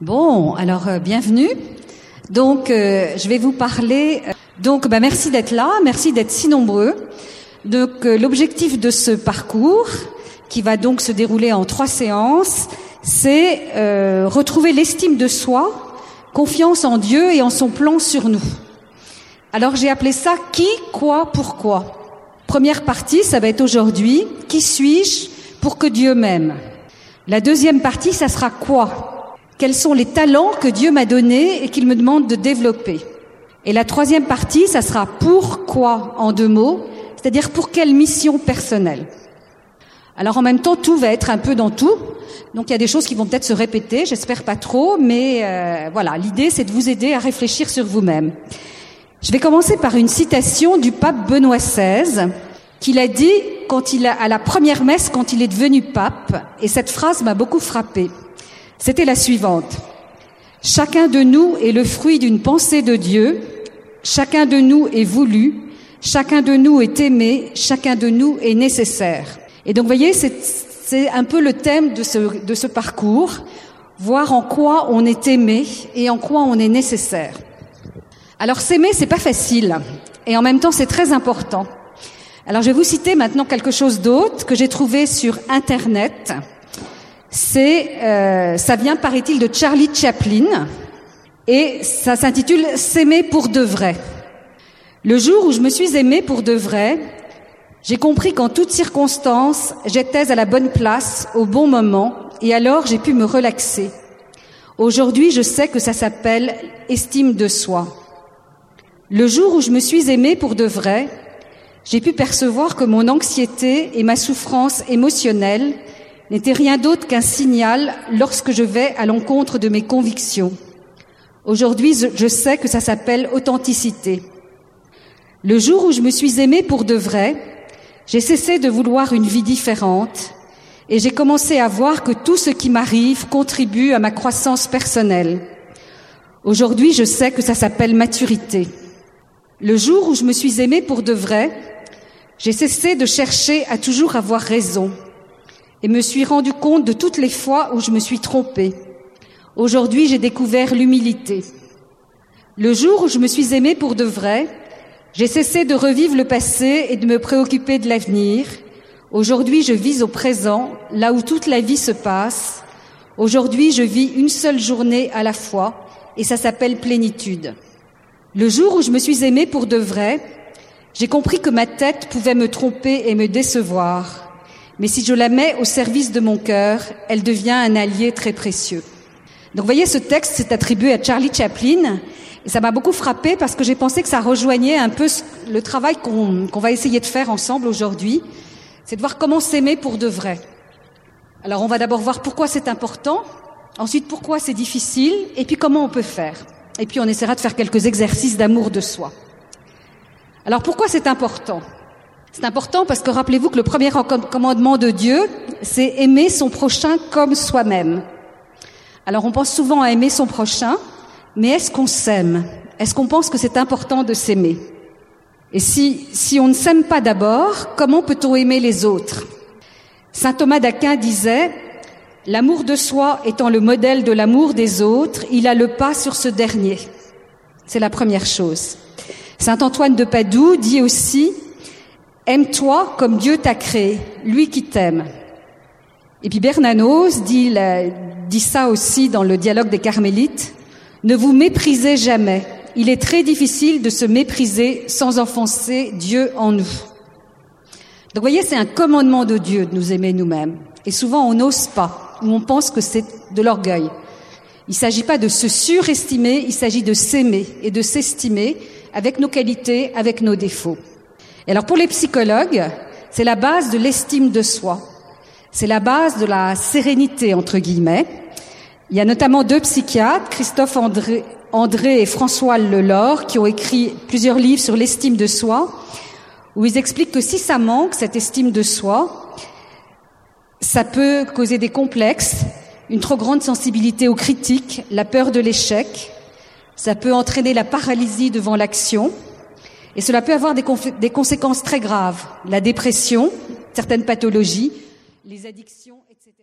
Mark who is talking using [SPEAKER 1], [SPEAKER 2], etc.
[SPEAKER 1] Bon, alors bienvenue. Donc, je vais vous parler. Merci d'être là, merci d'être si nombreux. Donc, l'objectif de ce parcours, qui va donc se dérouler en 3 séances, c'est retrouver l'estime de soi, confiance en Dieu et en son plan sur nous. Alors, j'ai appelé ça « Qui, quoi, pourquoi ?» Première partie, ça va être aujourd'hui « Qui suis-je pour que Dieu m'aime ?» La deuxième partie, ça sera « Quoi ?» Quels sont les talents que Dieu m'a donnés et qu'il me demande de développer? Et la troisième partie, ça sera « Pourquoi ?» en 2 mots, c'est-à-dire pour quelle mission personnelle. Alors en même temps, tout va être un peu dans tout. Donc il y a des choses qui vont peut-être se répéter, j'espère pas trop, mais voilà, l'idée c'est de vous aider à réfléchir sur vous-même. Je vais commencer par une citation du pape Benoît XVI, qu'il a dit à la première messe quand il est devenu pape, et cette phrase m'a beaucoup frappée. C'était la suivante. « Chacun de nous est le fruit d'une pensée de Dieu, chacun de nous est voulu, chacun de nous est aimé, chacun de nous est nécessaire. » Et donc, vous voyez, c'est un peu le thème de ce parcours, voir en quoi on est aimé et en quoi on est nécessaire. Alors, s'aimer, c'est pas facile, et en même temps, c'est très important. Alors, je vais vous citer maintenant quelque chose d'autre que j'ai trouvé sur Internet. Ça vient, paraît-il, de Charlie Chaplin, et ça s'intitule « S'aimer pour de vrai ». Le jour où je me suis aimée pour de vrai, j'ai compris qu'en toutes circonstances, j'étais à la bonne place, au bon moment, et alors j'ai pu me relaxer. Aujourd'hui, je sais que ça s'appelle estime de soi. Le jour où je me suis aimée pour de vrai, j'ai pu percevoir que mon anxiété et ma souffrance émotionnelle n'étaient rien d'autre qu'un signal lorsque je vais à l'encontre de mes convictions. Aujourd'hui, je sais que ça s'appelle authenticité. Le jour où je me suis aimée pour de vrai, j'ai cessé de vouloir une vie différente et j'ai commencé à voir que tout ce qui m'arrive contribue à ma croissance personnelle. Aujourd'hui, je sais que ça s'appelle maturité. Le jour où je me suis aimée pour de vrai, j'ai cessé de chercher à toujours avoir raison et me suis rendu compte de toutes les fois où je me suis trompée. Aujourd'hui, j'ai découvert l'humilité. Le jour où je me suis aimée pour de vrai, j'ai cessé de revivre le passé et de me préoccuper de l'avenir. Aujourd'hui, je vis au présent, là où toute la vie se passe. Aujourd'hui, je vis une seule journée à la fois, et ça s'appelle plénitude. Le jour où je me suis aimée pour de vrai, j'ai compris que ma tête pouvait me tromper et me décevoir. Mais si je la mets au service de mon cœur, elle devient un allié très précieux. Donc, vous voyez, ce texte s'est attribué à Charlie Chaplin. Et ça m'a beaucoup frappée parce que j'ai pensé que ça rejoignait un peu le travail qu'on va essayer de faire ensemble aujourd'hui. C'est de voir comment s'aimer pour de vrai. Alors, on va d'abord voir pourquoi c'est important, ensuite pourquoi c'est difficile, et puis comment on peut faire. Et puis, on essaiera de faire quelques exercices d'amour de soi. Alors, pourquoi c'est important? C'est important parce que rappelez-vous que le premier commandement de Dieu, c'est aimer son prochain comme soi-même. Alors, on pense souvent à aimer son prochain, mais est-ce qu'on s'aime? Est-ce qu'on pense que c'est important de s'aimer? Et si on ne s'aime pas d'abord, comment peut-on aimer les autres? Saint Thomas d'Aquin disait « L'amour de soi étant le modèle de l'amour des autres, il a le pas sur ce dernier. » C'est la première chose. Saint Antoine de Padoue dit aussi « Aime-toi comme Dieu t'a créé, lui qui t'aime. » Et puis Bernanos dit ça aussi dans le dialogue des Carmélites. Ne vous méprisez jamais. Il est très difficile de se mépriser sans offenser Dieu en nous. Donc, vous voyez, c'est un commandement de Dieu de nous aimer nous-mêmes. Et souvent, on n'ose pas, ou on pense que c'est de l'orgueil. Il ne s'agit pas de se surestimer, il s'agit de s'aimer et de s'estimer avec nos qualités, avec nos défauts. Et alors, pour les psychologues, c'est la base de l'estime de soi. C'est la base de la sérénité, entre guillemets. Il y a notamment 2 psychiatres, Christophe André et François Lelore, qui ont écrit plusieurs livres sur l'estime de soi, où ils expliquent que si ça manque, cette estime de soi, ça peut causer des complexes, une trop grande sensibilité aux critiques, la peur de l'échec, ça peut entraîner la paralysie devant l'action, et cela peut avoir des conséquences très graves, la dépression, certaines pathologies, les addictions, etc.